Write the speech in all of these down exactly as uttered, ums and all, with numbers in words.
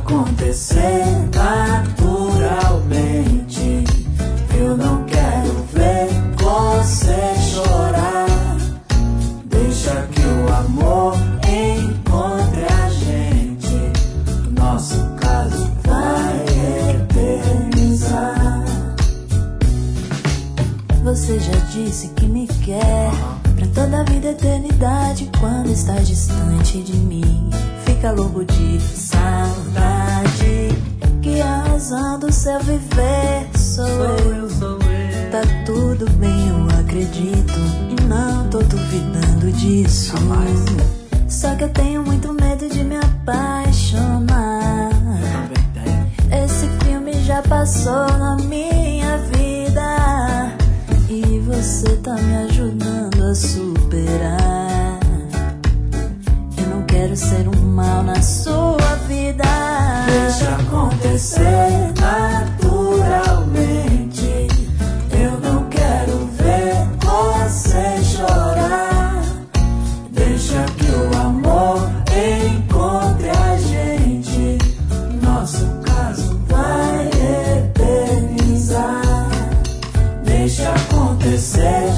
acontecer naturalmente. Eu não quero ver você chorar. Deixa que o amor encontre a gente. Nosso caso vai eternizar. Você já disse que me quer pra toda a vida e eternidade. Quando está distante de mim, fica louco de saudade. Que a razão do seu viver sou eu. Tá tudo bem, eu acredito, e não tô duvidando disso. Só que eu tenho muito medo de me apaixonar. Esse filme já passou na minha vida, e você tá me ajudando a superar. Eu não quero ser um mal na sua vida. Deixa acontecer naturalmente. Eu não quero ver você chorar. Deixa que o amor encontre a gente. Nosso caso vai eternizar. Deixa acontecer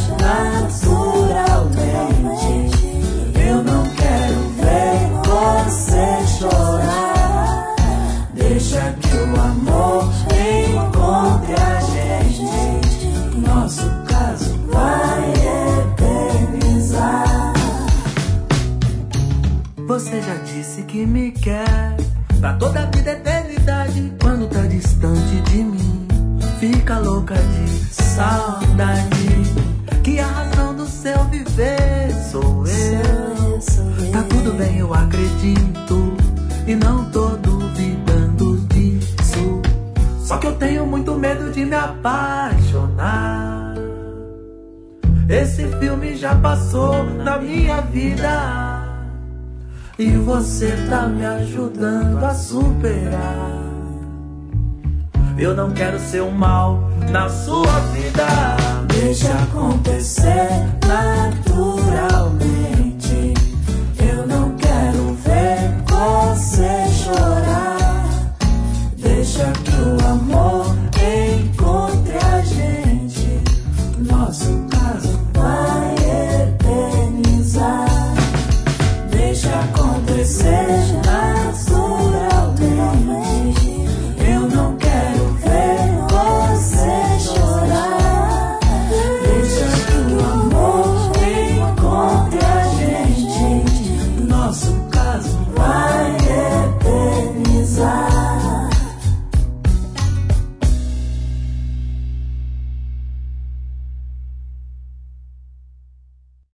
naturalmente. Eu não quero ver você chorar. Deixa que o amor encontre a gente. Nosso caso vai eternizar. Você já disse que me quer pra toda a vida e eternidade. Quando tá distante de mim, fica louca de saudade. Que a razão do seu viver sou eu. Tá tudo bem, eu acredito, e não tô duvidando disso. Só que eu tenho muito medo de me apaixonar. Esse filme já passou na minha vida, e você tá me ajudando a superar. Eu não quero ser um mal na sua vida. Deixa acontecer naturalmente. Eu não quero ver você chorar. Deixa que o amor encontre a gente. Nosso caso vai eternizar. Deixa acontecer naturalmente.